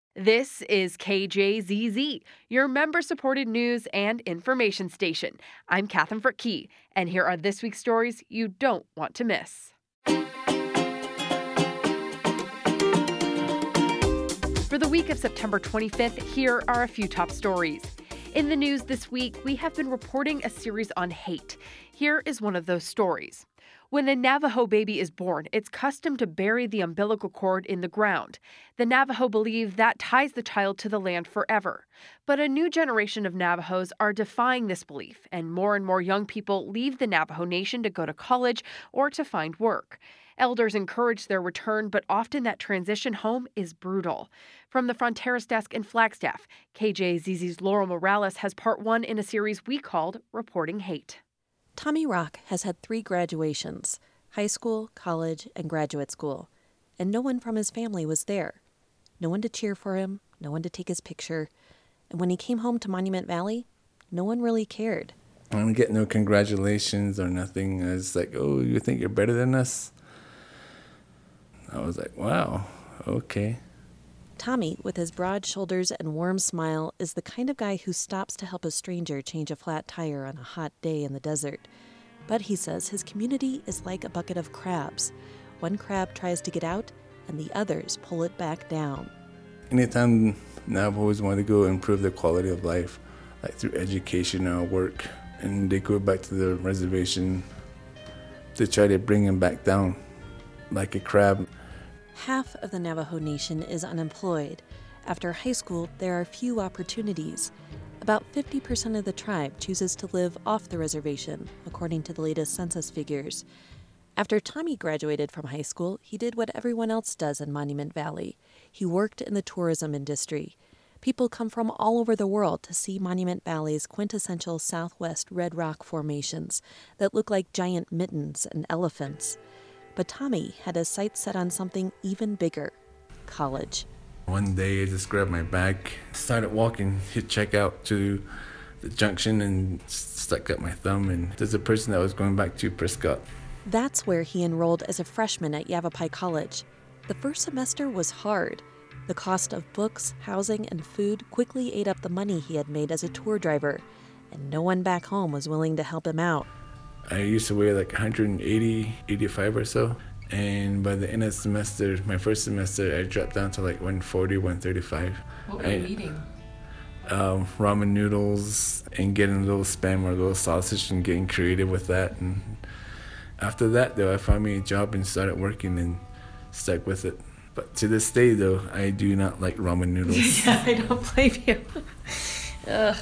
This is KJZZ, your member-supported news and information station. I'm Catherine Frick-Key, and here are this week's stories you don't want to miss. For the week of September 25th, here are a few top stories. In the news this week, we have been reporting a series on hate. Here is one of those stories. When a Navajo baby is born, it's custom to bury the umbilical cord in the ground. The Navajo believe that ties the child to the land forever. But a new generation of Navajos are defying this belief, and more young people leave the Navajo Nation to go to college or to find work. Elders encourage their return, but often that transition home is brutal. From the Fronteras desk in Flagstaff, KJZZ's Laurel Morales has part one in a series we called Reporting Hate. Tommy Rock has had 3 graduations, high school, college, and graduate school, and no one from his family was there. No one to cheer for him, no one to take his picture, and when he came home to Monument Valley, no one really cared. I don't get no congratulations or nothing. It's like, oh, you think you're better than us? I was like, wow, okay. Tommy, with his broad shoulders and warm smile, is the kind of guy who stops to help a stranger change a flat tire on a hot day in the desert. But he says his community is like a bucket of crabs. One crab tries to get out, and the others pull it back down. Anytime Navajos want to go improve their quality of life, like through education or work, and they go back to the reservation, they try to bring them back down like a crab. Half of the Navajo Nation is unemployed. After high school, there are few opportunities. About 50% of the tribe chooses to live off the reservation, according to the latest census figures. After Tommy graduated from high school, he did what everyone else does in Monument Valley. He worked in the tourism industry. People come from all over the world to see Monument Valley's quintessential Southwest red rock formations that look like giant mittens and elephants. But Tommy had his sights set on something even bigger, college. One day I just grabbed my bag, started walking, hit check out to the junction and stuck up my thumb, and there's a person that was going back to Prescott. That's where he enrolled as a freshman at Yavapai College. The first semester was hard. The cost of books, housing, and food quickly ate up the money he had made as a tour driver, and no one back home was willing to help him out. I used to weigh like 180, 85 or so. And by the end of the semester, my first semester, I dropped down to like 140, 135. What were you eating? Ramen noodles and getting a little Spam or a little sausage and getting creative with that. And after that, though, I found me a job and started working and stuck with it. But to this day, though, I do not like ramen noodles. Yeah, I don't blame you. Ugh.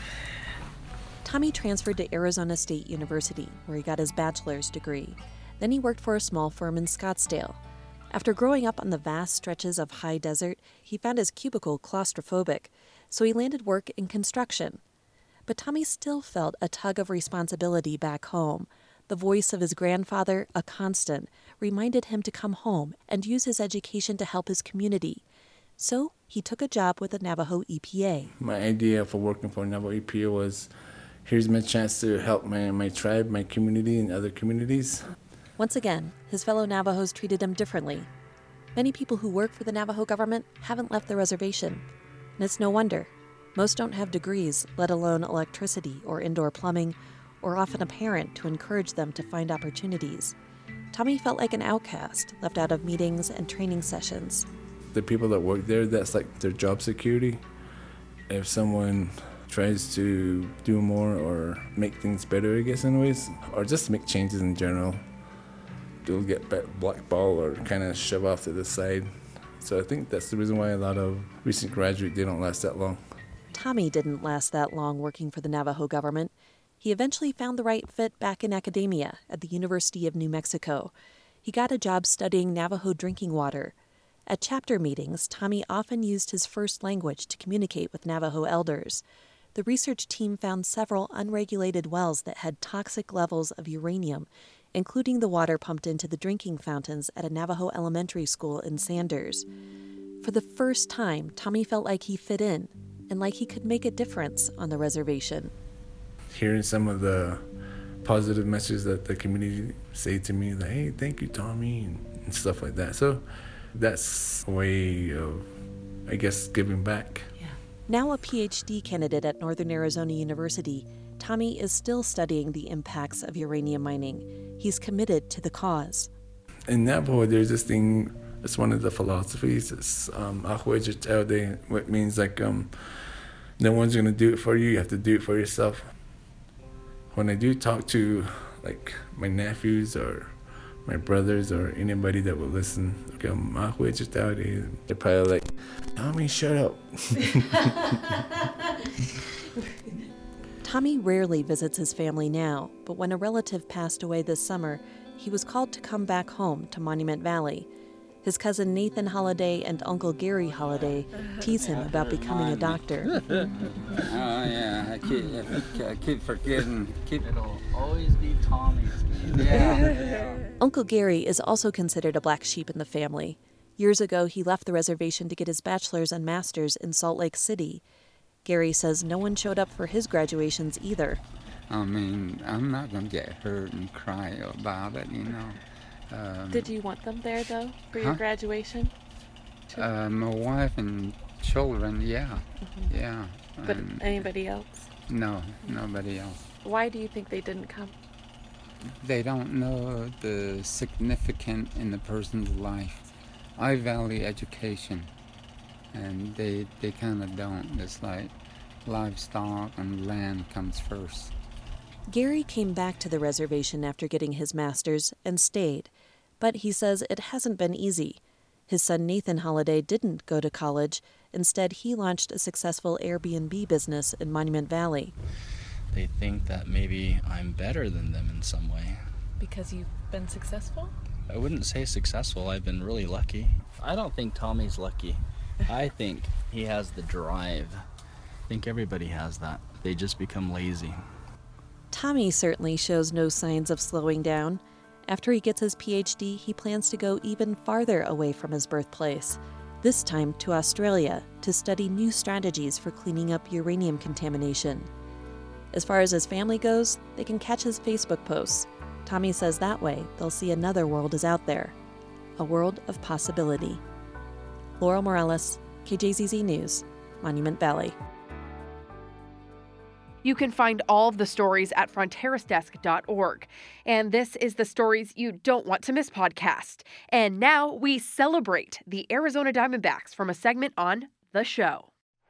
Tommy transferred to Arizona State University, where he got his bachelor's degree. Then he worked for a small firm in Scottsdale. After growing up on the vast stretches of high desert, he found his cubicle claustrophobic, so he landed work in construction. But Tommy still felt a tug of responsibility back home. The voice of his grandfather, a constant, reminded him to come home and use his education to help his community. So he took a job with the Navajo EPA. My idea for working for Navajo EPA was, here's my chance to help my tribe, my community, and other communities. Once again, his fellow Navajos treated him differently. Many people who work for the Navajo government haven't left the reservation. And it's no wonder. Most don't have degrees, let alone electricity or indoor plumbing, or often a parent to encourage them to find opportunities. Tommy felt like an outcast, left out of meetings and training sessions. The people that work there, that's like their job security. If someone tries to do more or make things better, I guess, in ways, or just make changes in general, they'll get blackballed or kind of shoved off to the side. So I think that's the reason why a lot of recent graduates, they don't last that long. Tommy didn't last that long working for the Navajo government. He eventually found the right fit back in academia at the University of New Mexico. He got a job studying Navajo drinking water. At chapter meetings, Tommy often used his first language to communicate with Navajo elders. The research team found several unregulated wells that had toxic levels of uranium, including the water pumped into the drinking fountains at a Navajo elementary school in Sanders. For the first time, Tommy felt like he fit in and like he could make a difference on the reservation. Hearing some of the positive messages that the community say to me, like, hey, thank you, Tommy, and stuff like that. So that's a way of, I guess, giving back. Now a PhD candidate at Northern Arizona University, Tommy is still studying the impacts of uranium mining. He's committed to the cause. In Navajo, there's this thing, it's one of the philosophies, it's Ahwejitaude, which means like no one's going to do it for you, you have to do it for yourself. When I do talk to like my nephews or my brothers or anybody that will listen, they're probably like, Tommy, shut up. Tommy rarely visits his family now, but when a relative passed away this summer, he was called to come back home to Monument Valley. His cousin Nathan Holliday and Uncle Gary Holliday tease him about becoming a doctor. Oh, yeah, I keep forgetting. It'll always be Tommy's. Yeah. Uncle Gary is also considered a black sheep in the family. Years ago, he left the reservation to get his bachelor's and master's in Salt Lake City. Gary says no one showed up for his graduations either. I mean, I'm not going to get hurt and cry about it, Did you want them there, though, for your graduation? My wife and children, yeah. Yeah. But anybody else? No, nobody else. Why do you think they didn't come? They don't know the significance in the person's life. I value education, and they kind of don't. It's like livestock and land comes first. Gary came back to the reservation after getting his master's and stayed, but he says it hasn't been easy. His son Nathan Holliday didn't go to college. Instead, he launched a successful Airbnb business in Monument Valley. They think that maybe I'm better than them in some way. Because you've been successful? I wouldn't say successful. I've been really lucky. I don't think Tommy's lucky. I think he has the drive. I think everybody has that. They just become lazy. Tommy certainly shows no signs of slowing down. After he gets his PhD, he plans to go even farther away from his birthplace, this time to Australia, to study new strategies for cleaning up uranium contamination. As far as his family goes, they can catch his Facebook posts. Tommy says that way they'll see another world is out there, a world of possibility. Laurel Morales, KJZZ News, Monument Valley. You can find all of the stories at frontierasdesk.org. And this is the Stories You Don't Want to Miss podcast. And now we celebrate the Arizona Diamondbacks from a segment on The Show.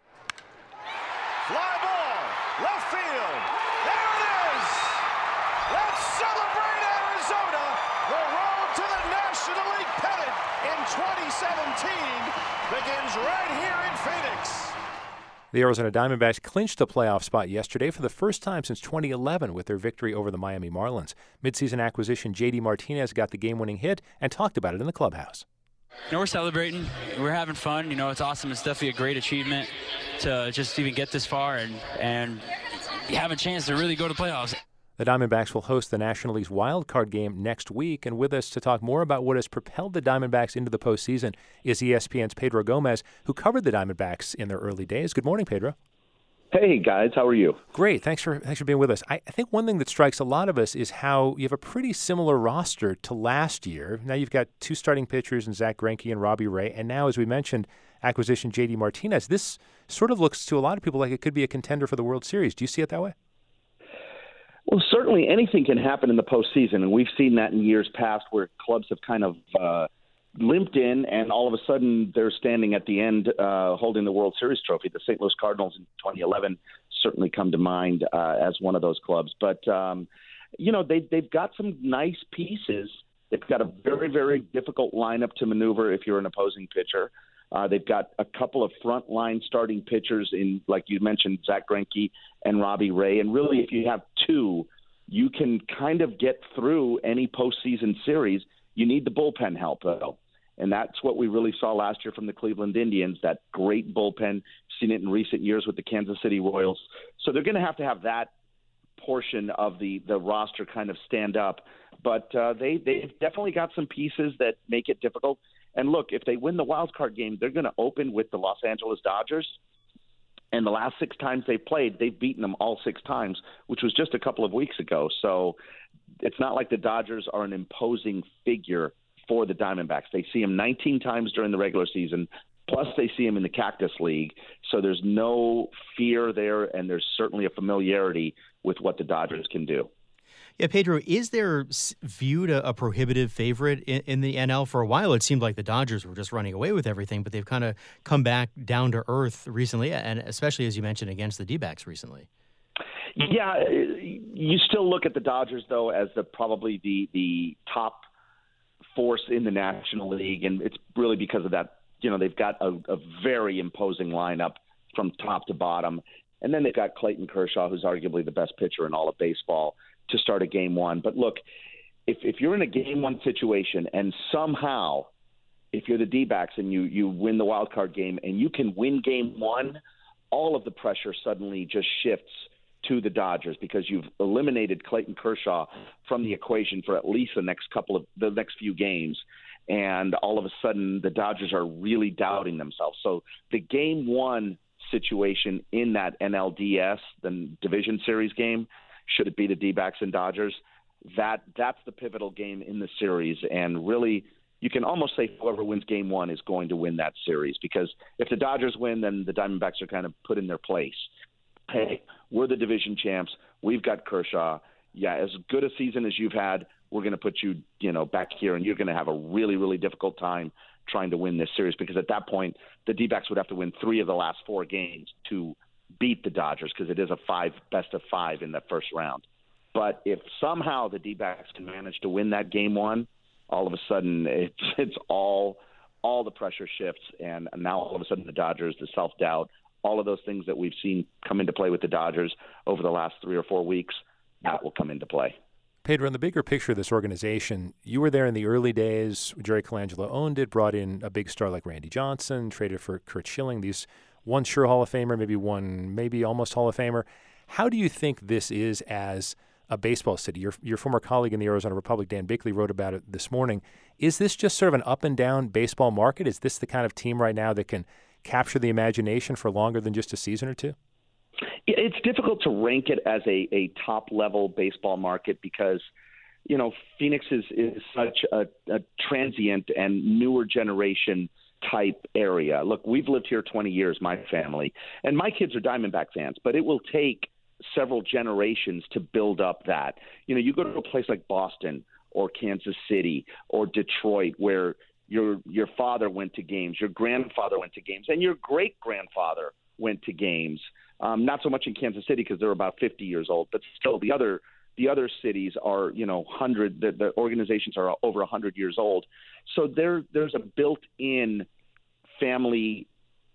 Fly ball, left field. There it is. Let's celebrate Arizona. The road to the National League pennant in 2017 begins right here in Phoenix. The Arizona Diamondbacks clinched a playoff spot yesterday for the first time since 2011 with their victory over the Miami Marlins. Midseason acquisition J.D. Martinez got the game-winning hit and talked about it in the clubhouse. We're celebrating. We're having fun. It's awesome. It's definitely a great achievement to just even get this far and have a chance to really go to playoffs. The Diamondbacks will host the National League's wild card game next week, and with us to talk more about what has propelled the Diamondbacks into the postseason is ESPN's Pedro Gomez, who covered the Diamondbacks in their early days. Good morning, Pedro. Hey, guys. How are you? Great. Thanks for being with us. I think one thing that strikes a lot of us is how you have a pretty similar roster to last year. Now you've got two starting pitchers in Zach Greinke and Robbie Ray, and now, as we mentioned, acquisition J.D. Martinez. This sort of looks to a lot of people like it could be a contender for the World Series. Do you see it that way? Well, certainly anything can happen in the postseason, and we've seen that in years past where clubs have kind of limped in, and all of a sudden they're standing at the end holding the World Series trophy. The St. Louis Cardinals in 2011 certainly come to mind as one of those clubs. But, they've got some nice pieces. They've got a very, very difficult lineup to maneuver if you're an opposing pitcher. They've got a couple of frontline starting pitchers in, like you mentioned, Zach Greinke and Robbie Ray. And really, if you have two, you can kind of get through any postseason series. You need the bullpen help, though. And that's what we really saw last year from the Cleveland Indians, that great bullpen. Seen it in recent years with the Kansas City Royals. So they're going to have that portion of the roster kind of stand up. But they've definitely got some pieces that make it difficult. And look, if they win the wild card game, they're going to open with the Los Angeles Dodgers. And the last 6 times they've played, they've beaten them all 6 times, which was just a couple of weeks ago. So it's not like the Dodgers are an imposing figure for the Diamondbacks. They see them 19 times during the regular season, Plus, they see him in the Cactus League, so there's no fear there, and there's certainly a familiarity with what the Dodgers can do. Yeah, Pedro, is there viewed a prohibitive favorite in the NL? For a while, it seemed like the Dodgers were just running away with everything, but they've kind of come back down to earth recently, and especially, as you mentioned, against the D-backs recently. Yeah, you still look at the Dodgers, though, as probably the top force in the National League, and it's really because of that. You know, they've got a very imposing lineup from top to bottom. And then they've got Clayton Kershaw, who's arguably the best pitcher in all of baseball, to start a game one. But look, if you're in a game one situation and somehow, if you're the D-backs and you win the wild card game and you can win game one, all of the pressure suddenly just shifts to the Dodgers because you've eliminated Clayton Kershaw from the equation for at least the next few games. And all of a sudden, the Dodgers are really doubting themselves. So the game one situation in that NLDS, the division series game, should it be the D-backs and Dodgers, that's the pivotal game in the series. And really, you can almost say whoever wins game one is going to win that series, because if the Dodgers win, then the Diamondbacks are kind of put in their place. Hey, we're the division champs. We've got Kershaw. Yeah, as good a season as you've had, we're going to put you, back here, and you're going to have a really, really difficult time trying to win this series, because at that point, the D-backs would have to win 3 of the last 4 games to beat the Dodgers, because it is a best of 5 in the first round. But if somehow the D-backs can manage to win that game one, all of a sudden it's all the pressure shifts, and now all of a sudden the Dodgers, the self-doubt, all of those things that we've seen come into play with the Dodgers over the last 3 or 4 weeks, that will come into play. Pedro, in the bigger picture of this organization, you were there in the early days. Jerry Colangelo owned it, brought in a big star like Randy Johnson, traded for Curt Schilling, one sure Hall of Famer, maybe almost Hall of Famer. How do you think this is as a baseball city? Your former colleague in the Arizona Republic, Dan Bickley, wrote about it this morning. Is this just sort of an up-and-down baseball market? Is this the kind of team right now that can capture the imagination for longer than just a season or two? It's difficult to rank it as a top-level baseball market because, Phoenix is such a transient and newer generation type area. Look, we've lived here 20 years, my family, and my kids are Diamondback fans, but it will take several generations to build up that. You go to a place like Boston or Kansas City or Detroit where your father went to games, your grandfather went to games, and your great-grandfather went to games. Not so much in Kansas City because they're about 50 years old, but still the other cities are, 100. The organizations are over 100 years old. So there's a built-in family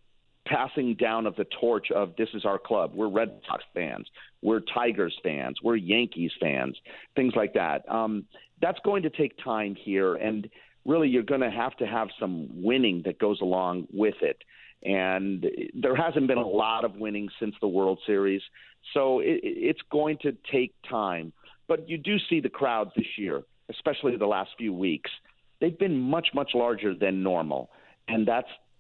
passing down of the torch of this is our club. We're Red Sox fans. We're Tigers fans. We're Yankees fans, things like that. That's going to take time here, and really you're going to have some winning that goes along with it. And there hasn't been a lot of winning since the World Series, so it's going to take time. But you do see the crowds this year, especially the last few weeks. They've been much, much larger than normal, and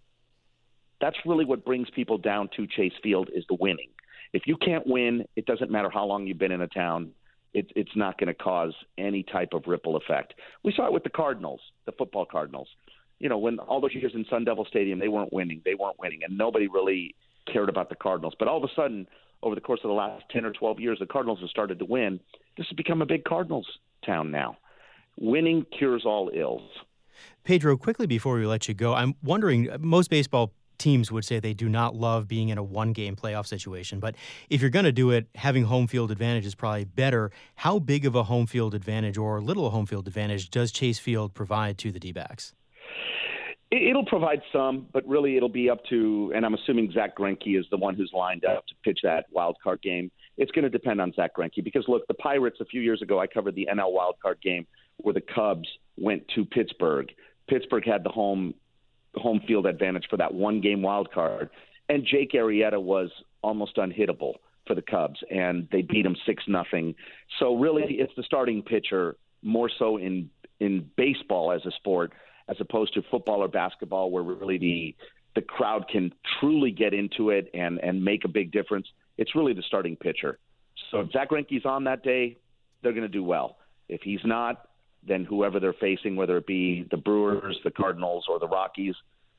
that's really what brings people down to Chase Field is the winning. If you can't win, it doesn't matter how long you've been in a town. It's not going to cause any type of ripple effect. We saw it with the Cardinals, the football Cardinals. When all those years in Sun Devil Stadium, they weren't winning, and nobody really cared about the Cardinals. But all of a sudden, over the course of the last 10 or 12 years, the Cardinals have started to win. This has become a big Cardinals town now. Winning cures all ills. Pedro, quickly before we let you go, I'm wondering, most baseball teams would say they do not love being in a one-game playoff situation, but if you're going to do it, having home field advantage is probably better. How big of a home field advantage or little home field advantage does Chase Field provide to the D-backs? It'll provide some, but really it'll be up to, and I'm assuming Zach Greinke is the one who's lined up to pitch that wild card game. It's going to depend on Zach Greinke because, look, the Pirates a few years ago, I covered the NL wild card game where the Cubs went to Pittsburgh. Pittsburgh had the home field advantage for that one-game wild card, and Jake Arrieta was almost unhittable for the Cubs, and they beat him 6-0. So really it's the starting pitcher more so in baseball as a sport as opposed to football or basketball where really the crowd can truly get into it and make a big difference. It's really the starting pitcher. So if Zach Greinke's on that day, they're going to do well. If he's not, then whoever they're facing, whether it be the Brewers, the Cardinals, or the Rockies,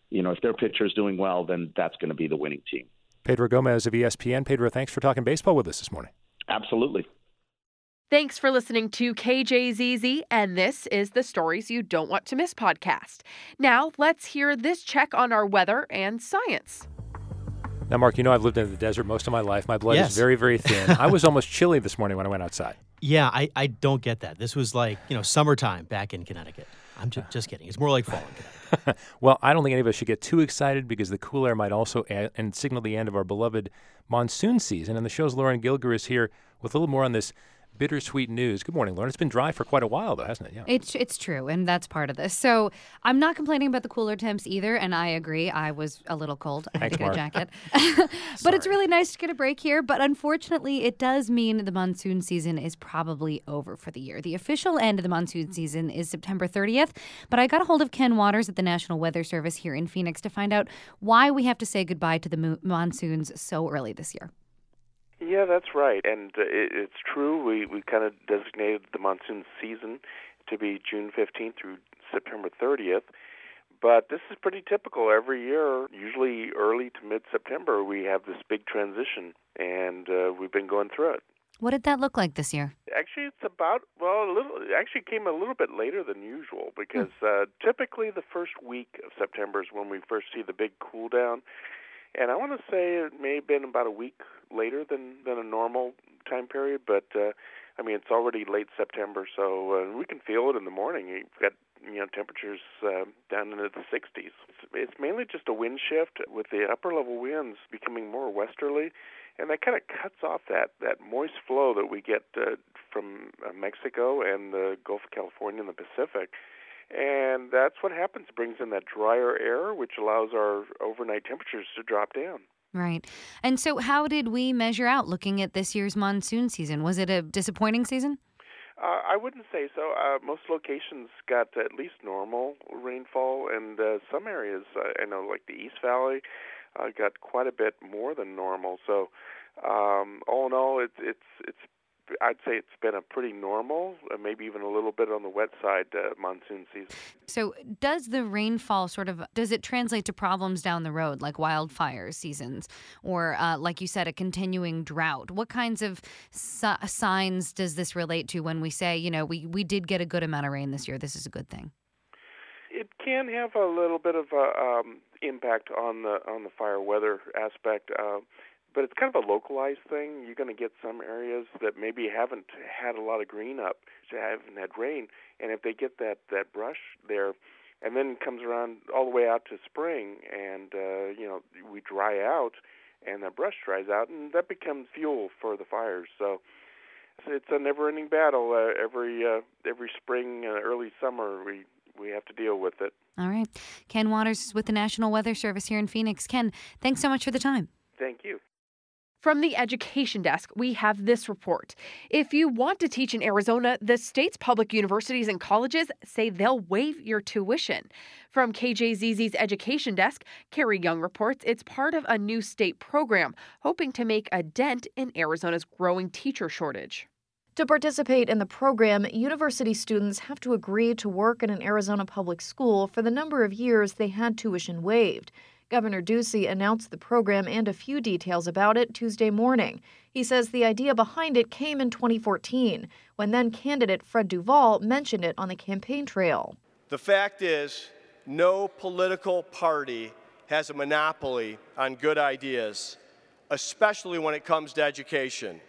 if their pitcher's doing well, then that's going to be the winning team. Pedro Gomez of ESPN. Pedro, thanks for talking baseball with us this morning. Absolutely. Thanks for listening to KJZZ, and this is the Stories You Don't Want to Miss podcast. Now, let's hear this check on our weather and science. Now, Mark, I've lived in the desert most of my life. My blood is very, very thin. I was almost chilly this morning when I went outside. Yeah, I don't get that. This was like, summertime back in Connecticut. I'm just kidding. It's more like fall in Connecticut. Well, I don't think any of us should get too excited because the cool air might also and signal the end of our beloved monsoon season. And the show's Lauren Gilger is here with a little more on this bittersweet news. Good morning, Lauren. It's been dry for quite a while, though, hasn't it? Yeah. It's true, and that's part of this. So I'm not complaining about the cooler temps either, and I agree. I was a little cold. I had to get a jacket. But it's really nice to get a break here. But unfortunately, it does mean the monsoon season is probably over for the year. The official end of the monsoon season is September 30th, but I got a hold of Ken Waters at the National Weather Service here in Phoenix to find out why we have to say goodbye to the monsoons so early this year. Yeah, that's right. And it's true. We kind of designated the monsoon season to be June 15th through September 30th. But this is pretty typical. Every year, usually early to mid-September, we have this big transition, and we've been going through it. What did that look like this year? Actually, it's it actually came a little bit later than usual because typically the first week of September is when we first see the big cool down. And I want to say it may have been about a week later than a normal time period, but it's already late September, so we can feel it in the morning. You've got temperatures down into the 60s. It's mainly just a wind shift with the upper level winds becoming more westerly, and that kind of cuts off that moist flow that we get from Mexico and the Gulf of California and the Pacific. And that's what happens. It brings in that drier air, which allows our overnight temperatures to drop down. Right. And so how did we measure out looking at this year's monsoon season? Was it a disappointing season? I wouldn't say so. Most locations got at least normal rainfall, and some areas, I know like the East Valley, got quite a bit more than normal. So all in all, I'd say it's been a pretty normal, maybe even a little bit on the wet side monsoon season. So does the rainfall does it translate to problems down the road, like wildfire seasons, or like you said, a continuing drought? What kinds of signs does this relate to when we say, we did get a good amount of rain this year, this is a good thing? It can have a little bit of impact on the fire weather aspect. But it's kind of a localized thing. You're going to get some areas that maybe haven't had a lot of green up, haven't had rain, and if they get that brush there, and then it comes around all the way out to spring, and we dry out, and the brush dries out, and that becomes fuel for the fires. So it's a never-ending battle. Every spring, early summer, we have to deal with it. All right. Ken Waters is with the National Weather Service here in Phoenix. Ken, thanks so much for the time. Thank you. From the Education Desk, we have this report. If you want to teach in Arizona, the state's public universities and colleges say they'll waive your tuition. From KJZZ's Education Desk, Carrie Young reports it's part of a new state program, hoping to make a dent in Arizona's growing teacher shortage. To participate in the program, university students have to agree to work in an Arizona public school for the number of years they had tuition waived. Governor Ducey announced the program and a few details about it Tuesday morning. He says the idea behind it came in 2014, when then candidate Fred Duvall mentioned it on the campaign trail. The fact is, no political party has a monopoly on good ideas, especially when it comes to education.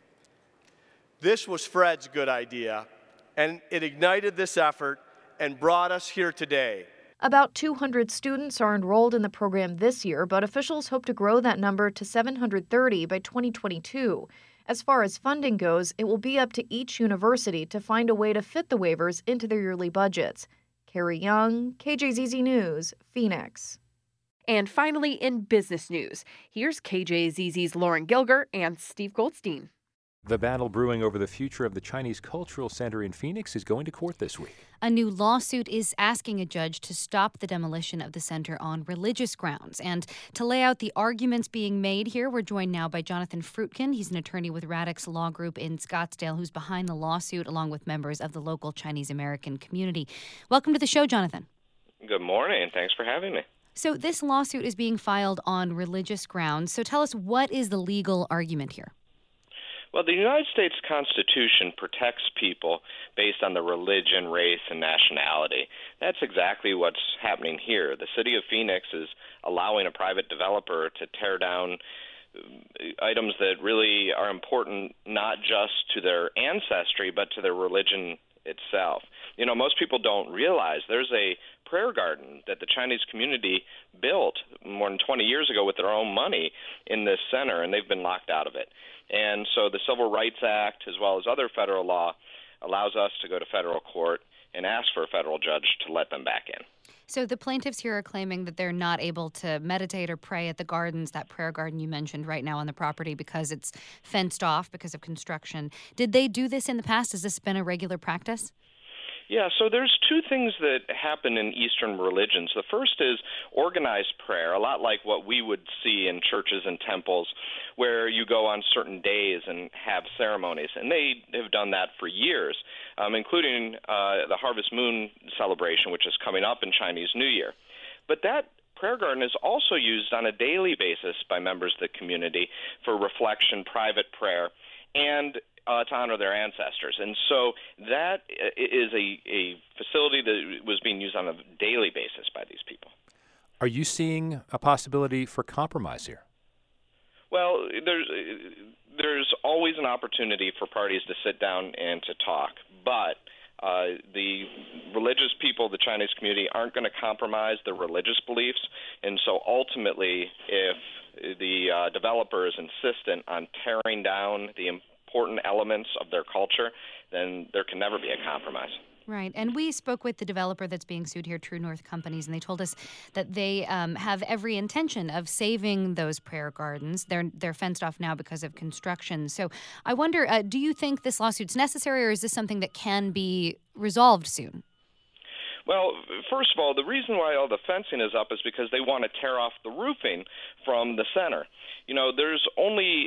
This was Fred's good idea, and it ignited this effort and brought us here today. About 200 students are enrolled in the program this year, but officials hope to grow that number to 730 by 2022. As far as funding goes, it will be up to each university to find a way to fit the waivers into their yearly budgets. Carrie Young, KJZZ News, Phoenix. And finally, in business news, here's KJZZ's Lauren Gilger and Steve Goldstein. The battle brewing over the future of the Chinese Cultural Center in Phoenix is going to court this week. A new lawsuit is asking a judge to stop the demolition of the center on religious grounds. And to lay out the arguments being made here, we're joined now by Jonathan Fruitkin. He's an attorney with Radix Law Group in Scottsdale, who's behind the lawsuit, along with members of the local Chinese American community. Welcome to the show, Jonathan. Good morning. Thanks for having me. So this lawsuit is being filed on religious grounds. So tell us, what is the legal argument here? Well, the United States Constitution protects people based on their religion, race, and nationality. That's exactly what's happening here. The city of Phoenix is allowing a private developer to tear down items that really are important not just to their ancestry, but to their religion itself. You know, most people don't realize there's a prayer garden that the Chinese community built more than 20 years ago with their own money in this center, and they've been locked out of it. And so the Civil Rights Act, as well as other federal law, allows us to go to federal court and ask for a federal judge to let them back in. So the plaintiffs here are claiming that they're not able to meditate or pray at the gardens, that prayer garden you mentioned right now on the property, because it's fenced off because of construction. Did they do this in the past? Has this been a regular practice? Yeah, so there's two things that happen in Eastern religions. The first is organized prayer, a lot like what we would see in churches and temples, where you go on certain days and have ceremonies. And they have done that for years, including the Harvest Moon celebration, which is coming up in Chinese New Year. But that prayer garden is also used on a daily basis by members of the community for reflection, private prayer, and to honor their ancestors. And so that is a facility that was being used on a daily basis by these people. Are you seeing a possibility for compromise here? Well, there's always an opportunity for parties to sit down and to talk, but the religious people, the Chinese community, aren't going to compromise their religious beliefs. And so ultimately, if the developer is insistent on tearing down the important elements of their culture, then there can never be a compromise. Right. And we spoke with the developer that's being sued here, True North Companies, and they told us that they have every intention of saving those prayer gardens. They're fenced off now because of construction. So I wonder, do you think this lawsuit's necessary, or is this something that can be resolved soon? Well, first of all, the reason why all the fencing is up is because they want to tear off the roofing from the center. You know, there's only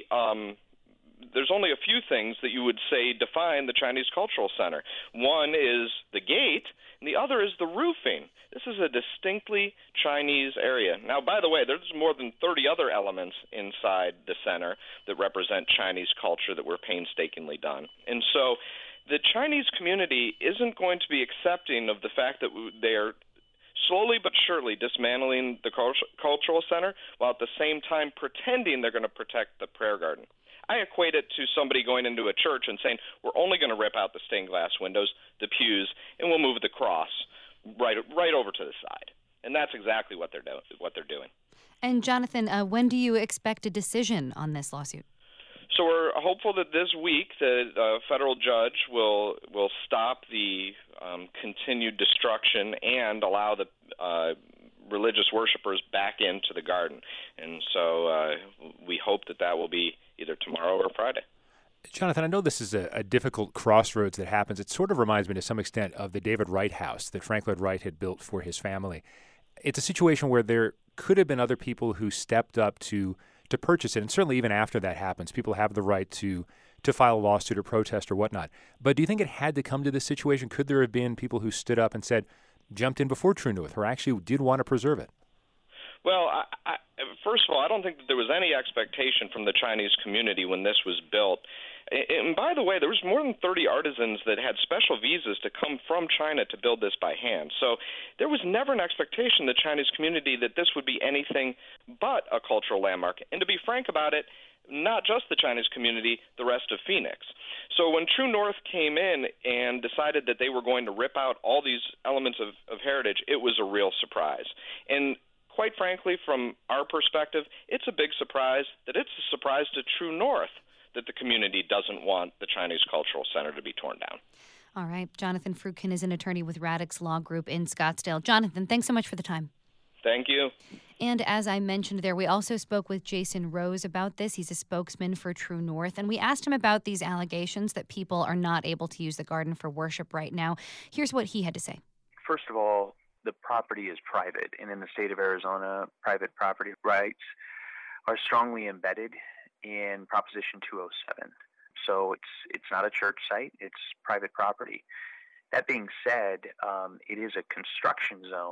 a few things that you would say define the Chinese Cultural Center. One is the gate, and the other is the roofing. This is a distinctly Chinese area. Now, by the way, there's more than 30 other elements inside the center that represent Chinese culture that were painstakingly done. And so the Chinese community isn't going to be accepting of the fact that they are slowly but surely dismantling the cultural center while at the same time pretending they're going to protect the prayer garden. I equate it to somebody going into a church and saying, we're only going to rip out the stained glass windows, the pews, and we'll move the cross right over to the side. And that's exactly what they're doing. And Jonathan, when do you expect a decision on this lawsuit? So we're hopeful that this week the federal judge will stop the continued destruction and allow the religious worshipers back into the garden. And so we hope that will be either tomorrow or Friday. Jonathan, I know this is a difficult crossroads that happens. It sort of reminds me to some extent of the David Wright house that Frank Lloyd Wright had built for his family. It's a situation where there could have been other people who stepped up to purchase it, and certainly even after that happens, people have the right to file a lawsuit or protest or whatnot. But do you think it had to come to this situation? Could there have been people who stood up and jumped in before True North, or actually did want to preserve it? Well, first of all, I don't think that there was any expectation from the Chinese community when this was built. And by the way, there was more than 30 artisans that had special visas to come from China to build this by hand. So there was never an expectation in the Chinese community that this would be anything but a cultural landmark. And to be frank about it, not just the Chinese community, the rest of Phoenix. So when True North came in and decided that they were going to rip out all these elements of heritage, it was a real surprise. And quite frankly, from our perspective, it's a big surprise that it's a surprise to True North that the community doesn't want the Chinese Cultural Center to be torn down. All right. Jonathan Fruitkin is an attorney with Radix Law Group in Scottsdale. Jonathan, thanks so much for the time. Thank you. And as I mentioned there, we also spoke with Jason Rose about this. He's a spokesman for True North, and we asked him about these allegations that people are not able to use the garden for worship right now. Here's what he had to say. First of all, the property is private, and in the state of Arizona, private property rights are strongly embedded in Proposition 207. So it's not a church site, it's private property. That being said, it is a construction zone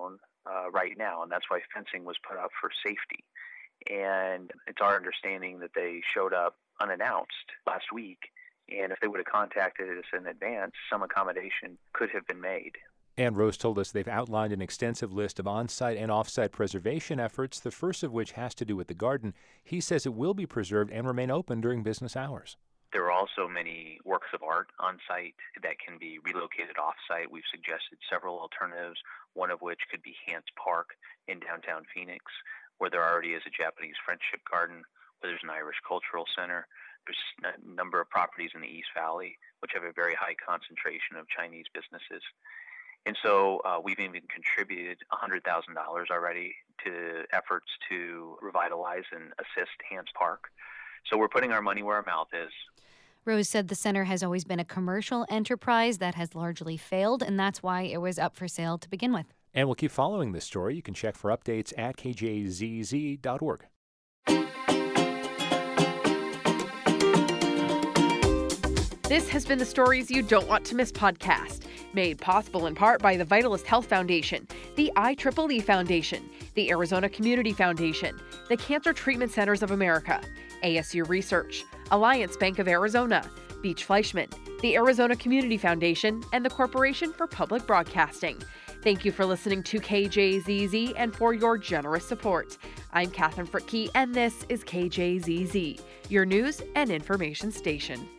right now, and that's why fencing was put up for safety. And it's our understanding that they showed up unannounced last week, and if they would have contacted us in advance, some accommodation could have been made. And Rose told us they've outlined an extensive list of on-site and off-site preservation efforts, the first of which has to do with the garden. He says it will be preserved and remain open during business hours. There are also many works of art on site that can be relocated off-site. We've suggested several alternatives, one of which could be Hance Park in downtown Phoenix, where there already is a Japanese friendship garden, where there's an Irish cultural center. There's a number of properties in the East Valley which have a very high concentration of Chinese businesses. And so we've even contributed $100,000 already to efforts to revitalize and assist Hance Park. So we're putting our money where our mouth is. Rose said the center has always been a commercial enterprise that has largely failed, and that's why it was up for sale to begin with. And we'll keep following this story. You can check for updates at kjzz.org. This has been the Stories You Don't Want to Miss podcast, made possible in part by the Vitalist Health Foundation, the IEEE Foundation, the Arizona Community Foundation, the Cancer Treatment Centers of America, ASU Research, Alliance Bank of Arizona, Beach Fleischman, the Arizona Community Foundation, and the Corporation for Public Broadcasting. Thank you for listening to KJZZ and for your generous support. I'm Catherine Fritke, and this is KJZZ, your news and information station.